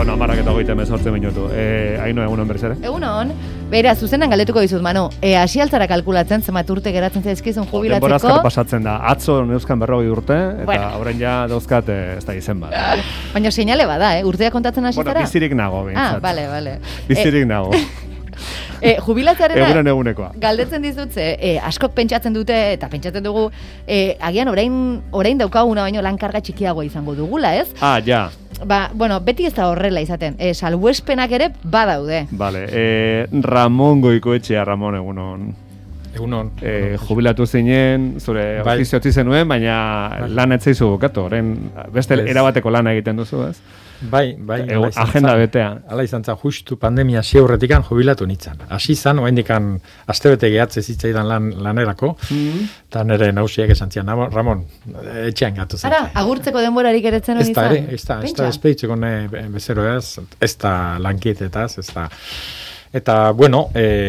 Bueno, 10:28 minutu. Aino, egunon berriz ere? Egunon. Beira, zuzenan galdetuko dizut, Manu. Hasi altzara kalkulatzen, zenbat urte geratzen zaizkizun jubilatzeko. Denbora azkar pasatzen da. Atzo neuzkan 40 urte, eta orain ja dauzkat ez da izen bat. Baina seinale bada, urtea kontatzen hasi zara? Bueno, bizirik nago, bintzat. Bale. Bizirik nago. Jubilatzearena egunekoa. Galdetzen dizutze, askok pentsatzen dute, eta pentsatzen dugu, agian orain daukaguna baino lan karga txikiagoa izango dugula, ez? Ja. Bueno, beti ez da horrela izaten. Salbuespenak ere badaude. Vale, Ramon Goikoetxea, Ramon, egunon. Egunon. Jubilatu zinen, zure ofizio utzi zenuen, baina lan etzaizu bukatu, orain beste erabateko lana egiten duzu, ez? Bai. Agenda betean. Hala izan zen, justu pandemia hasi aurretikan jubilatu nintzen. Hasi zan, oraindikan astebete gehatze zitzaidan lanerako, eta nire nausiak esan zian, Ramon, etxean gatu zen. Ara, agurtzeko denborarik eretzen hori izan? Ez da espeditzeko bezero ez da lankitetaz, ez da. Eta, bueno,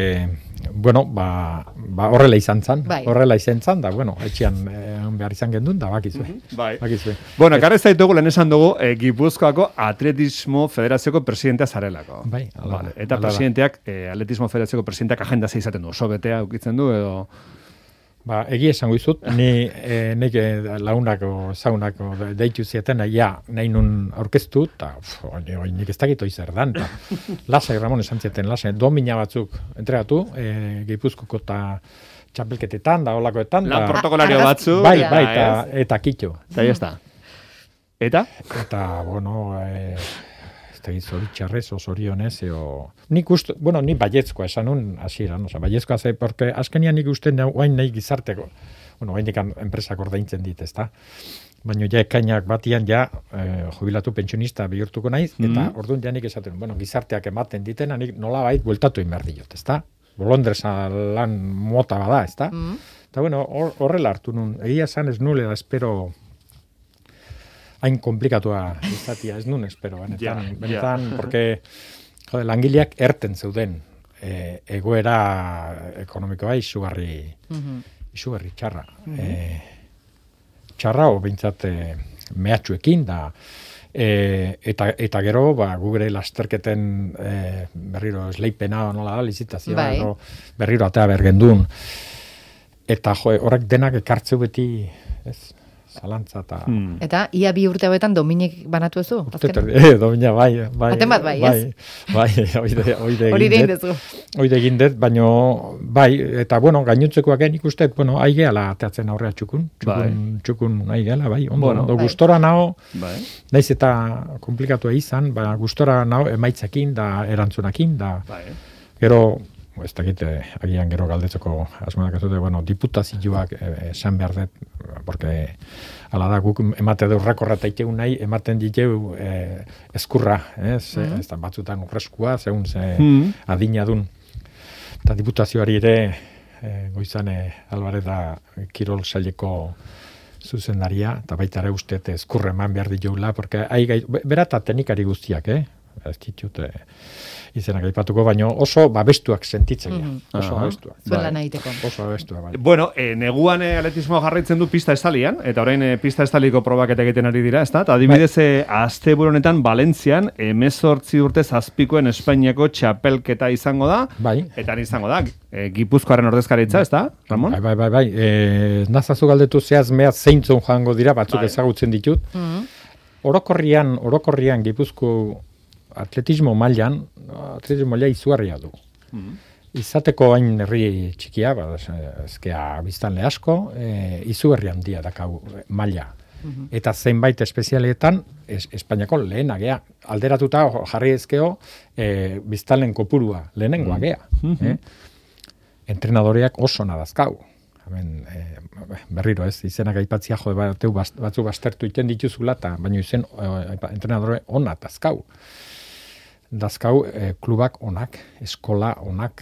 horrela izan zan, da, etxean behar izan gendun, da, bakizue. Bueno, karrez zaitugu, lehen esan dugu, Gipuzkoako Atletismo Federazioko presidentea zarelako. Bai, eta presidenteak, Atletismo Federazioko presidenteak agenda izaten du, oso betea ukitzen du, edo... Egia esango izut, nik lagunako, zaunako deitu zieten, nahi nun aurkeztu, eta nik ez dakit zer dan, lasai, Ramon esan zieten, lasai, domina batzuk entregatu, Gipuzkoko eta txapelketetan, da olakoetan. Lan protokolario batzuk. Bai, eta kitxo. Eta jazta. Eta? Eta, bueno... zoritxarrez, zorionez, nik uste, ni baiezkoa esan nun hasieran, baiezkoa ze, porque azkenian nik uste nahi gizarteko, hain dikan enpresak ordaintzen dit, ezta? Baina ekainak batian jubilatu pentsionista bihurtuko naiz, eta orduan nik esaten, gizarteak ematen ditena, nik nolabait bueltatu inber diot, ezta? Bolondresa lan mota bada, ezta? Eta horrela hartu nun, egia esan ez nulela espero hain komplikatua izatia, ez nun espero, benetan, porque langileak erten zeuden egoera ekonomikoa izugarri txarra. Txarra, behintzat mehatxuekin, da, eta gero, gure lasterketen berriro esleipena nola da, lizitazioa, berriro atea bergendun, eta horrek denak ekartzeu beti, ez? Zalantza eta ia 2 urte hauetan dominik banatu ezu? Domina, bai. Baten bat bai, ez? Bai, oide egin dut, baina, bai, eta, gainontzekoak ikuste, ahi gehala ateatzen aurrea txukun ahi gehala, bai, ondo, gustora nao, naiz eta komplikatua izan, gustora nao emaitzakin, da erantzunakin, da, gero, ez dakit, agian gero galdetzeko asmonak ez dute, diputazioak esan behar dut, porque ala da, guk emate du rekorrata itegun nahi, ematen diteu eskurra, ez da batzutan urreskua, zeun adina dun. Eta diputazioari ere, goizane Alvareda Kirol saileko zuzendaria, eta baita ere uste eskurra eman behar diteula, porque berata teknikari guztiak, ez ditut izenak aipatuko, baina oso babestuak sentitzen oso babestuak. Zuela nahiteko. Oso babestuak, bai. Bueno, neguan atletismoa jarraitzen du pista estalian, eta orain pista estaliko probak egiten ari dira, ezta? Eta adibidez, asteburu honetan Valentzian 18 urte zazpikoen Espainiako txapelketa izango da, eta izango da, Gipuzkoaren ordezkaritza, ezta, Ramon? Bai. Nazazu galdetu zehaz mehaz zeintzun joango dira, batzuk ezagutzen ditut. Orokorrian Gipuzko atletismo mailan izugarria du. Izateko hain herri txikia, ezkea biztanle asko, izugarri handia dakau maila. Eta zenbait espezialetan, Espainiako lehenak gea. Alderatuta jarri ezkeo, biztanleen kopurua lehenengoa gea. Entrenadoreak oso nadazkau. Berriro ez, izenak aipatzia batzu bastertu iten dituzula, baina izen entrenadore ona dazkau. Dazkau klubak onak, eskola onak,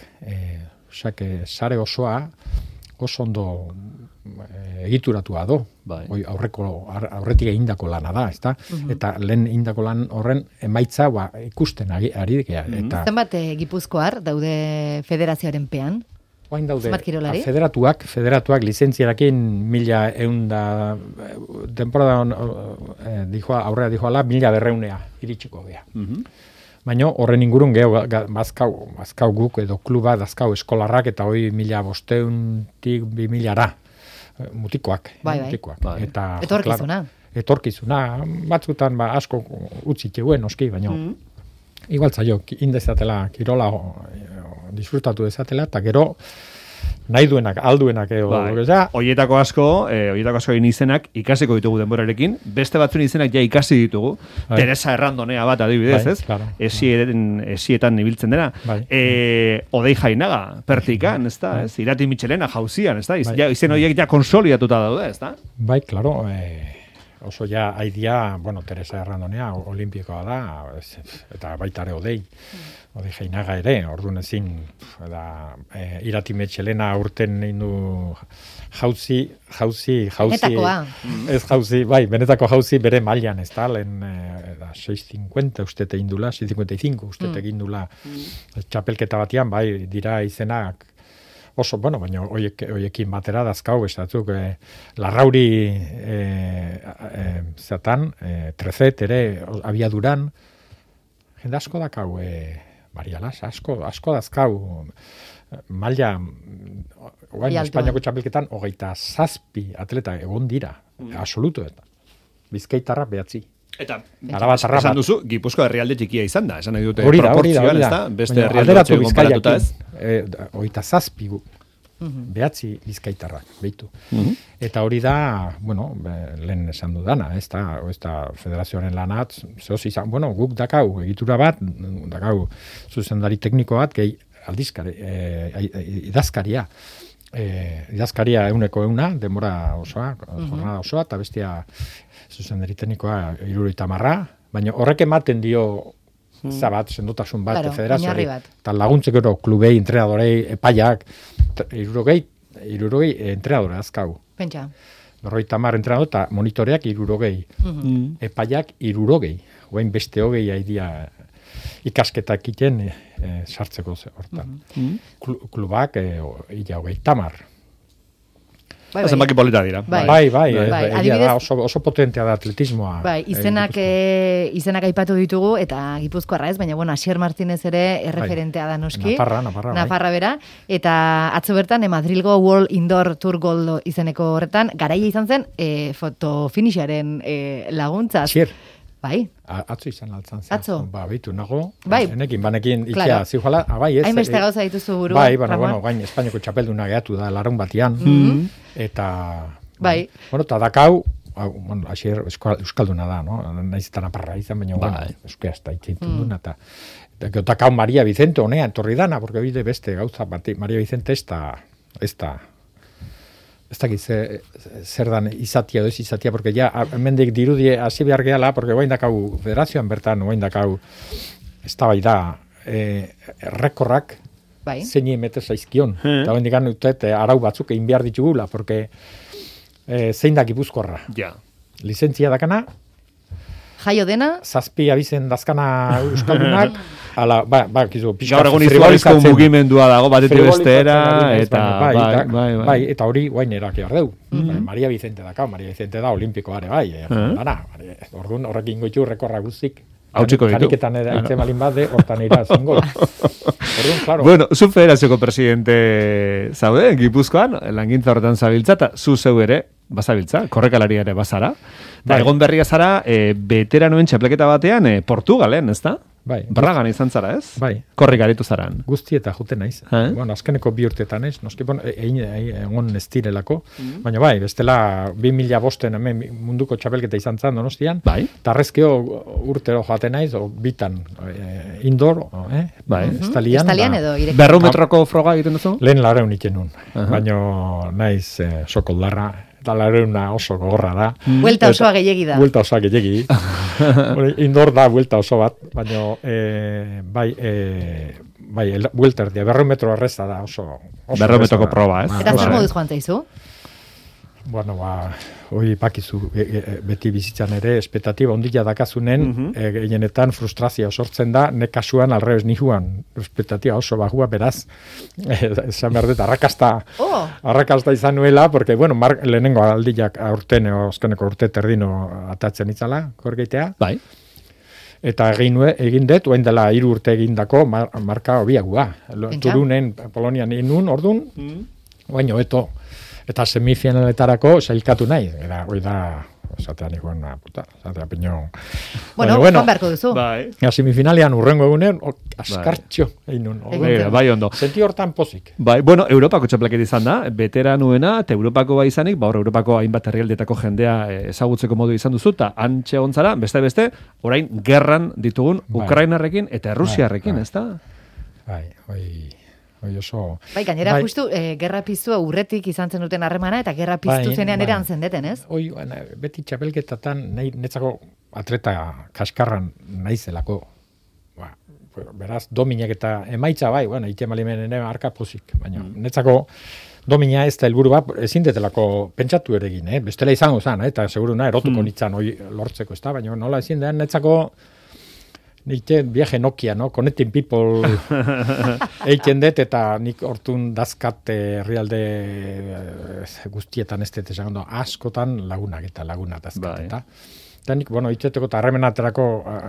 sare osoa oso ondo egituratua do. Aurretik egindako lana da, ezta? Eta lehen egindako lan horren emaitza ikusten ari dikea. Zenbat Gipuzkoar daude federazioaren pean? Oain daude, federatuak lizentziarakin 1.100 temporada aurrera dijoala 1.200 iritsiko gea. Baina horren ingurun geho bazkau guk edo kluba dazkau eskolarrak eta hoi 1.500-tik 2.000-ara mutikoak. Eta etorkizuna. Batzutan asko utzitzeuen oski, baina igual zaio, indezatela kirola disfrutatu dezatela, eta gero nahi duenak, alduenak Oietako asko egin izenak ikasiko ditugu denborarekin, beste batzuen izenak ja ikasi ditugu, Teresa Errandonea bat adibidez, ez? Esietan ibiltzen dena. Odei Jainaga, Pertikan, ez da? Irati Michelena, Jauzian, ez da? Izen horiek ja konsoliatuta daude, ez da? Bai, klaro, oso ja haidia, Teresa Errandonea olimpikoa da, eta baita ere Odei Jainaga ere, orduan ezin, Irati Michelena urten egin du jauzi, ez jauzi, benetako jauzi bere mailan, ez da, lehen 6.50 uste egin dula, 6.55 uste egin dula txapelketa batian, dira izenak, oso, baina hoiekin batera dazkau, estatzuk, Larrauri zatan, Trezet ere, abiaduran, jende asko dakau, Marialas, asko dazkau, maila, Espainiako txapelketan, 27 atleta egon dira, absoluto, Bizkaitarra 9. Eta, esan duzu, Gipuzkoa herrialde txikia izan da, esan nahi dute proportzioan, ez da? Beste herrialde batzu konparatuta ez? 27 9 bizkaitarrak, behitu. Eta hori da, lehen esan dudana, ez da federazioaren lanat, guk dakau, egitura bat, dakau zuzendari tekniko bat, gehi idazkaria. Idazkaria 100, denbora osoa, jornada osoa, eta bestia zuzendari teknikoa 70, baina horrek ematen dio zabat, sendotasun bat, federazioari, eta laguntzeko klubei, entrenadorei, epaiak, 60 entrenadore azkau. Pentsa. 50 entrenador eta monitoreak 60. Epaiak 60. Oain beste 20 haidia ikasketak egiten sartzeko hortan. Klubak ila 30. Zenbaki polita dira. Bai, oso potentea da atletismoa. Izenak aipatu ditugu, eta Gipuzkoarra ez, baina, Asier Martínez ere erreferentea da noski. Nafarra bera. Eta atzo bertan, Madrilgo World Indoor Tour Gold izeneko horretan, garaia izan zen fotofinisharen laguntza. Asier. Bai. Atzo izan altzan zen. Atzo. Beitu nago. Banekin ikia ziuala. Hainbeste gauza dituzu buru. Gain Espainiako txapelduna gehatu da larun batian. Eta... Bai. Eta dakau, Asier euskalduna da, no? Naizetan aparra izan, baina euskera ez da itxintun duna. Eta dakau Maria Vicente honea entorri dana, porque bide beste gauza bati. Maria Vicente ez da dakit zer dan izatia edo ez izatia, porque ja, hemendik dirudie hasi behar gehala, porque guain dakau federazioan bertan, guain dakau ez da bai da rekorrak zein emete zaizkion. Eta guain dikan utet arau batzuk egin behar ditugula, porque zein da Gipuzkoarra. Lizentzia dakana, jaio dena, 7 abizen dazkana euskaldunak, gaur egun izugarrizko mugimendua dago batetik bestera, eta eta hori guain eraki behar deu. Maria Vicente da olimpikoare orduan horrekin goitu rekorra guztik. Hautsiko ditu. Kaniketan aitzen malin bat de, hortan ira zengo. Bueno, zu federazioko presidente zaude, Gipuzkoan, langintza horretan zabiltza, eta zu zeu ere, bazabiltza, korrekalari ere bazara. Egon berria zara, veteranoen txapleketa batean, Portugalen, ez da? Bragan izan zara, ez? Korrik aritu zaran. Guzti eta juten naiz. Azkeneko 2 urtetan ez, noski egon ez direlako, baina bestela 2005 hemen munduko txapelketa izan zan donostian, eta arrezkeo urtero joaten naiz, bitan indoor, estalian edo irek. 100 metroko froga egiten duzu? Lehen 100 iten nun, baina naiz sokoldarra, eta 100 oso gogorra da. Buelta osoa gehiegi da. Buelta osoa gehiegi. Indoor da buelta oso bat, baina buelta erdia, 100 metro arreza da oso. 100 metroko proba, ez? Eta zer moduz joan zaizu? Bueno, hoi bakizu beti bizitzan ere, espetatiba ondila dakazunen, gehienetan frustrazio sortzen da, ne kasuan alrebes nihuan, espetatiba oso bahua, beraz, esan behar dut, arrakasta izan nuela, porque, bueno, lehenengo aldilak aurten, oskeneko urte terdino atatzen itzala, korgeitea. Bai. Eta egin dut, oain dela 3 urte egindako marka obiagua. Turunen, Polonian inun, ordun, baino, eta semifinaletarako sailkatu nahi. Eta, hoi da, esatean ikuan, puta, esatean piño. Bueno, Juan beharko duzu. Bai. Semifinalean urrengo egunen, askartxo, einun. Bai, ondo. Senti hortan pozik. Bai, bueno, Europako txapelketa izan da, beteranuena, eta Europako bai izanik, hor Europako hainbat herrialdetako jendea ezagutzeko modu izan duzu, eta antxe ontzara, beste, orain gerran ditugun Ukrainarrekin eta Errusiarrekin, ez da? Bai, oso... Bai, gainera justu, gerra piztua urretik izan zen duten harremana, eta gerra piztu zenean ere antzendeten, ez? Beti txapelketatan, netzako atleta kaskarran naizelako, beraz, dominak eta emaitza bai, ite malimen ene arka pozik, baina netzako domina ez da helburu bat, ezin detelako pentsatu ere egin, bestela izango zen, eta seguruna erotuko nitzan hoi lortzeko, ez da, baina nola ezin den netzako Nite viaje Nokia, no? Connecting people eiken dut, eta nik hortun dazkat herrialde guztietan ez dut esan askotan lagunak dazkat. Eta nik, itzeteko eta harremenaterako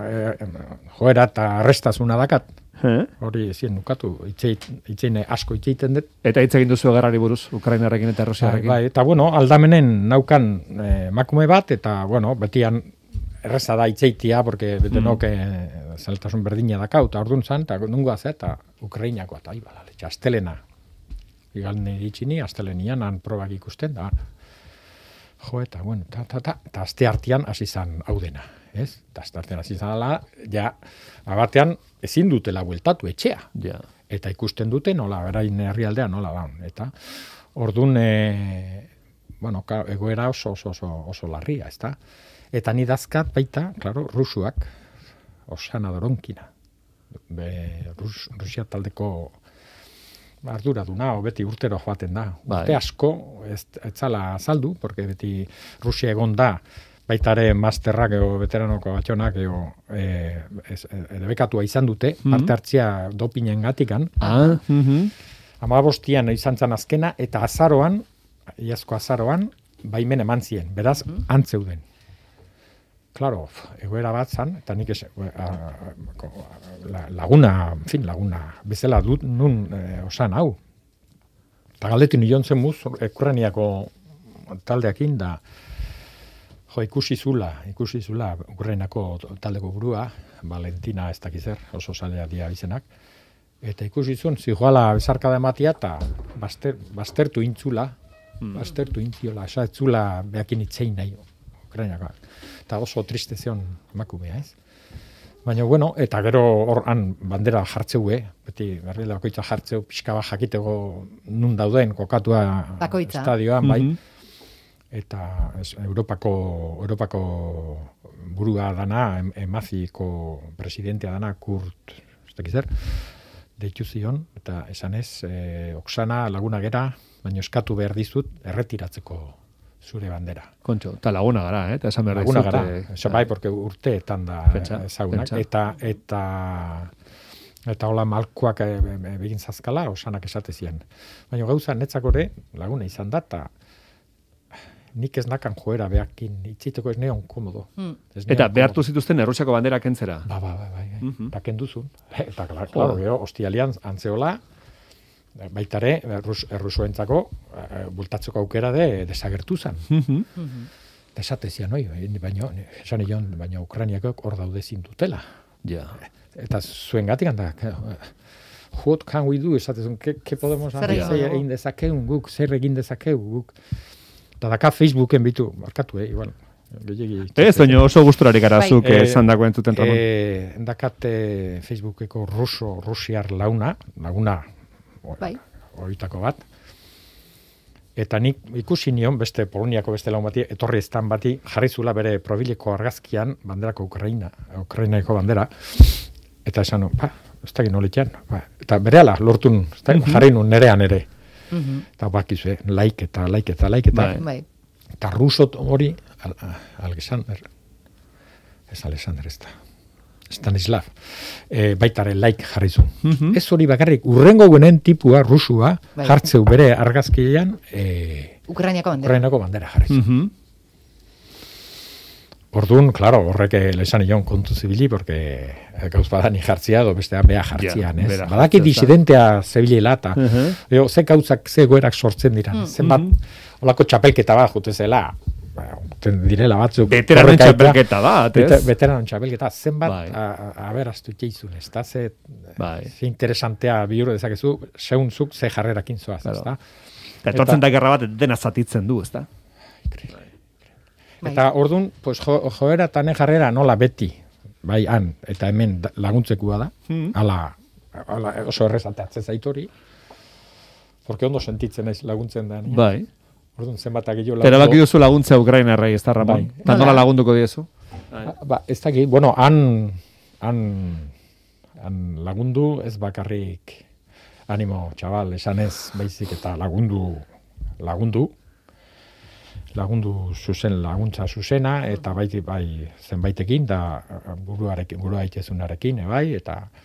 joera eta arrestasuna dakat. Hori ezien nukatu, itzeine asko itzeiten dut. Eta hitz egin duzu gerrari buruz, Ukrainarrekin eta Errusiarrekin. Bai, eta aldamenen naukan makume bat, eta betian erreza da itzeitia, porque denok zeltasun berdina dakau, eta orduan zan, eta nungoa ze, eta Ukrainakoa, eta astelena. Igalne ditxini, astelenian, han probak ikusten, da. Jo, eta, eta aste artean hasi zan hau dena, ez? Eta aste artean hasi zan ala, ja, abatean ezin dutela bueltatu etxea. Ja. Eta ikusten dute, nola, berain herrialdean, nola da. Eta orduan, egoera oso larria, ez da? Eta ni dazkat baita, klaro, rusuak, Osana Doronkina. Rusia taldeko arduraduna, beti urtero joaten da. Urte asko, ez zala azaldu, porque beti Rusia egon da, baitare masterrak ego veteranoko batxonak ego debekatua izan dute, parte hartzia dopinen gatikan. 15 izan zan azkena, eta azaroan, iazko azaroan, baimen eman zien, beraz, antzeuden. Claro, egoera bat zan, eta nik laguna, bezala dut nun osan hau. Eta galdetu nion zen muz, Ukrainiako taldeakin da, ikusi zula Ukrainako taldeko burua, Valentina ez dakizer, oso salea dia izenak, eta ikusi zuen, zijoala bezarkada ematia, eta baztertu intzula, esatzula behakin itzein nahi, Ukrainako. Eta oso triste zion emakumea, ez? Baina, eta gero horan bandera jartzeue, beti berriela bakoitza jartzeu, pixka bat jakitego nun dauden kokatua estadioan, bai. Eta Europako burua dana, emaziko presidentea dana, Kurt, ez dakizer, deitu zion, eta esan ez, Oksana laguna gera, baina eskatu behar dizut, erretiratzeko zure bandera. Kontxo, eta laguna gara, eta esan behar dizut. Laguna gara, bai, porque urteetan da ezagunak, eta hola malkoak begin zazkala, osanak esate zian. Baina gauza netzakore laguna izan da, eta nik ez nakan joera behakin, itziteko ez neon komodo. Eta behartu zituzten Errusiako bandera kentzera? Bai, eta kenduzun. Eta, klaro, hostialian antzeola, baitare, errusoentzako, bultatzeko aukera desagertu zen. Desate zian, baina Ukrainiakok hor daude zintutela. Eta zuen gatik handak, what can we do, esatezun, ke podemos egin dezakeu guk, zer egin dezakeu guk. Eta daka Facebooken bitu, markatu, igual. Ez, baina oso gusturarik arazuk esan dako entzuten, Ramon. Dakat Facebookeko rusiar laguna, horietako bat. Eta nik ikusi nion, beste Poloniako beste lagun bati, etorri estan bati, jarri zula bere probileko argazkian, banderako Ukrainaiko bandera. Eta esan, ez da gino litian. Eta berehala, lortun, jarri nun nerean ere. Eta bakizu, like eta. Eta rusot hori, Alexander ez da. Stanislav, baitaren jarri zuen. Ez hori bakarrik, urrengo guenen tipua, rusua, jartzeu bere argazkilean, Ukrainako bandera jarri zuen. Orduan, claro, horrek lesan ion kontu zibili, porque gauz badani jartzia, bestea bea jartzian, ez? Badaki disidentea zebilela, eta ze gauzak, ze goerak sortzen dira. Zenbat, olako txapelketa bat jutezela, direla batzuk. Veteranen txapelketa bat, ez? Veteranen txapelketa, zenbat aberaztu itxeizun, ez da? Ze interesantea bihur dezakezu, seunzuk ze jarrerakin zoaz, ez da? Eta etortzen da gerra bat dena zatitzen du, ez da? Eta orduan, pues, joera eta jarrera nola beti, bai han, eta hemen laguntzekua da, ala oso errezateatzen zaitori, porque ondo sentitzen naiz laguntzen da. Bai. Orduan, zenbatak jo lagundu. Erabaki duzu laguntza Ukrainarrei, ez da, Ramon? Bai. Eta nola lagunduko diezu? Ez dakit, bueno, han lagundu ez bakarrik animo, txabal, esan ez, baizik eta lagundu zuzen laguntza zuzena, eta bai zenbaitekin, da burua itezunarekin, bai,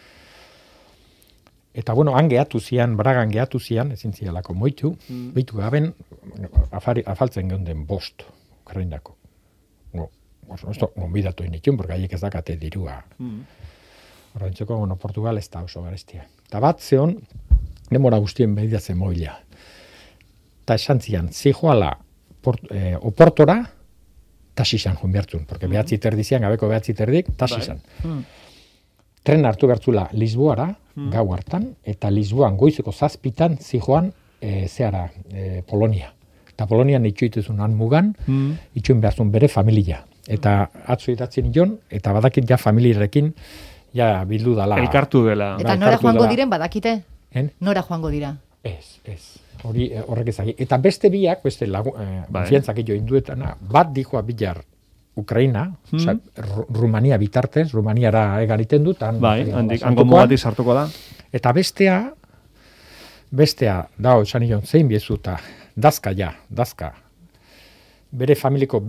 eta bueno, han gehatu zian, Bragan gehatu zian, ezin zialako moitu, behitu gaben, afaltzen geunden bost, Ukrainako. Esto, gonbidatu initun, porque haiek ez dakate dirua. Horrentzeko, bueno, Portugal ez da oso garestia. Eta bat zeon, demora guztien behidatzen moila. Eta esan zian, zijoala, Oportora, tasizan joan behartzun, porque behatzi terdizian, gabeko behatzi terdik, tasizan. Tren hartu behartzula Lisboara, gau hartan, eta Lisboan goizeko 7 zijoan Polonia. Eta Polonian itxuitezun han mugan, itxuen behartzun bere familia. Eta atzu idatzen nion, eta badakit ja familiarekin, ja bildu dala. Elkartu dela. Eta nora joango diren badakite? Nora joango dira? Ez. Horrek ezagik. Eta beste biak, beste konfiantzak jo induetana, bat dijoa bilar Ukraina, Rumania bitartez, Rumaniara egariten dut. Hango mugatik sartuko da. Eta bestea, esan nion, zein biezuta, dazka. Bere familiko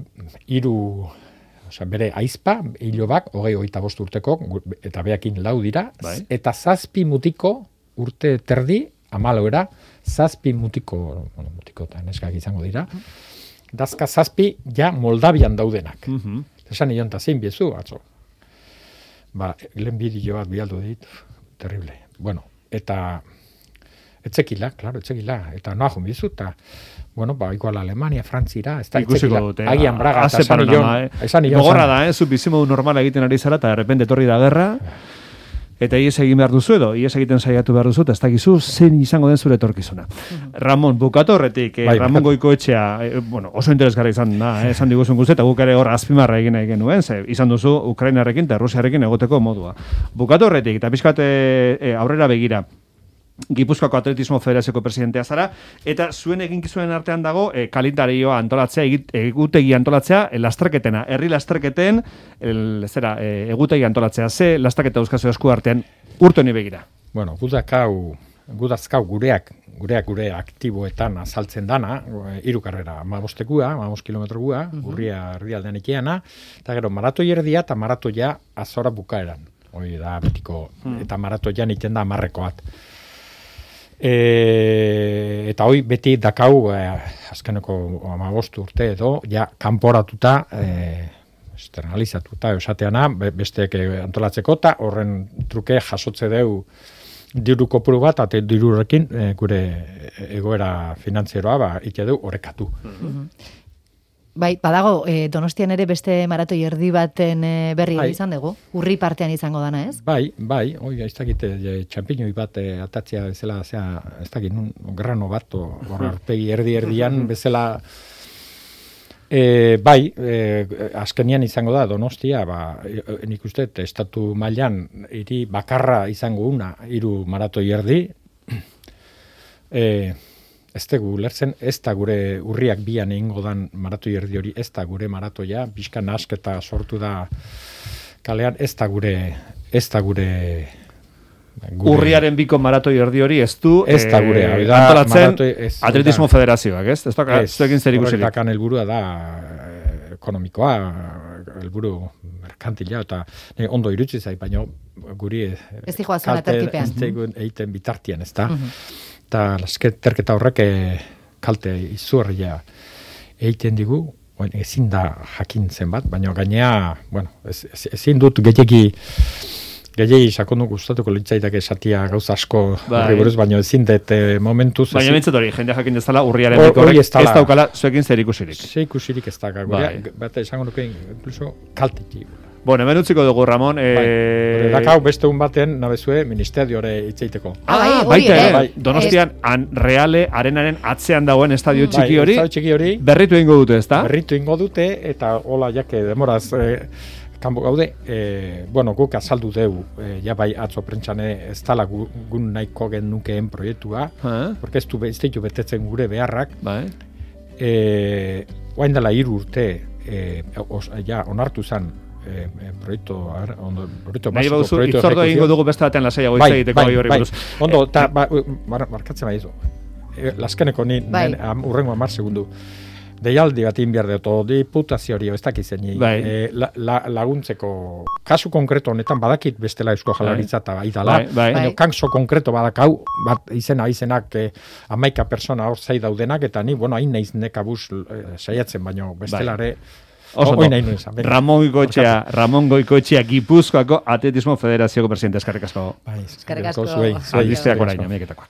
bere aizpa, hilobak, 25 urteko, eta beakin 4 dira, eta 7 mutiko urte terdi, 14 7 mutiko eta neskak izango dira. Dazka 7 ja Moldavian daudenak. Esan nion, eta zein biezu, atzo. Lehen bideo bat bialdu dit, terrible. Bueno, eta etzekila, eta noa jun biezu, eta igual Alemania, Frantzira, ez da etzekila, agian Braga, eta esan nion. Gogorra da, zu bizimodu normala egiten ari zara, eta errepende etorri da gerra, eta ies egin behar duzu edo, ies egiten saiatu behar duzu, eta ez dakizu zein izango den zure etorkizuna. Ramon, bukatu horretik, Ramon Goikoetxea, oso interesgarri izan da, esan diguzun guzti, eta guk ere hor azpimarra egin nahi genuen, izan duzu Ukrainarekin eta Rusiarekin egoteko modua. Bukatu horretik, eta pixkat aurrera begira, Gipuzkoako Atletismo Federazioko presidentea zara, eta zuen eginkizuen artean dago kalendarioa antolatzea, egutegi antolatzea, lasterketena, herri lasterketen, egutegi antolatzea, ze lasterketa euskazio esku artean urte honi begira? Bueno, gudazkau gure aktiboetan azaltzen dana, 3 karrera, 15 kilometrogua, urria erdialdean ikeana, eta gero maratoi erdia eta maratoia azora bukaeran. Hoi da betiko, eta maratoian iten da 10-koat. Eta hoi beti dakau azkeneko 15 urte edo ja kanporatuta externalizatuta esateana besteek antolatzeko eta horren truke jasotze deu diru kopuru bat eta dirurekin gure egoera finantzieroa ite deu orekatu. Bai, badago, Donostian ere beste maratoi erdi baten berri izan dugu, urri partean izango dana, ez? Bai, ez dakit, txampiñoi bat atatzea bezala, ez dakit, grano bat, aurpegi erdian bezala, azkenian izango da Donostia, nik uste, estatu mailan hiri bakarra izango una, 3 maratoi erdi, ez dugu lertzen, ez da gure urriak bian egingo dan maratoi erdi hori, ez da gure maratoia, bizkan asketa sortu da kalean, ez da gure Urriaren 2ko maratoi erdi hori ez du gurea, antolatzen Atletismo Federazioak, ez? Ez da zuekin zer ikusirik. Horretakan helburua da ekonomikoa, helburu merkantila, eta ondo irutsi zait, baina guri ez dijoa zona tertipean. Egiten bitartian, ez da? Eta terketa horrek kalte izugarria egiten digu, ezin da jakin zenbat, baina gainea, ezin dut gehiagi sakondu gustatuko litzaidake esatia gauza asko horri buruz, baina ezin dut momentuz. Baina bintzat hori, jende jakin dezala urriaren bikorrek ez daukala zuekin zer ikusirik. Zer ikusirik ez da, bat esango nuke incluso kaltiki. Bueno, hemen utziko dugu, Ramon. Dakau beste un baten, nabezue, ministeriore itzeiteko. Baita, Donostian, Reale Arenaren atzean dagoen estadio txiki hori, berritu ingo dute, ez da? Berritu ingo dute, eta hola, jake, demoraz, kanbo gaude, guk azaldu deu, bai atzo prentxane ez tala gun nahiko genukeen proiektua, porque ez ditu betetzen gure beharrak, oain dela 3 urte, onartu zen, proiektu básico, itzordo egingo dugu beste batean lasaiago hitz egiteko hori buruz. Ondo, eta markatzen bai izo. Laskeneko ni urrengo 10 segundu. Deialdi bat inbiar dut, diputazio hori ez dakizen laguntzeko kasu konkreto honetan badakit bestela Eusko Jaurlaritza eta baidala, baina kaso konkreto badakau, bat izenak 11 persona hor zai daudenak, eta ni, hain naiz nekabuz saiatzen, baina bestelare Ramon Goikoetxea Gipuzkoako Atletismo Federazioko presidente, eskerrik asko. Eskerrik asko. Albisteak orain, amiketakoa.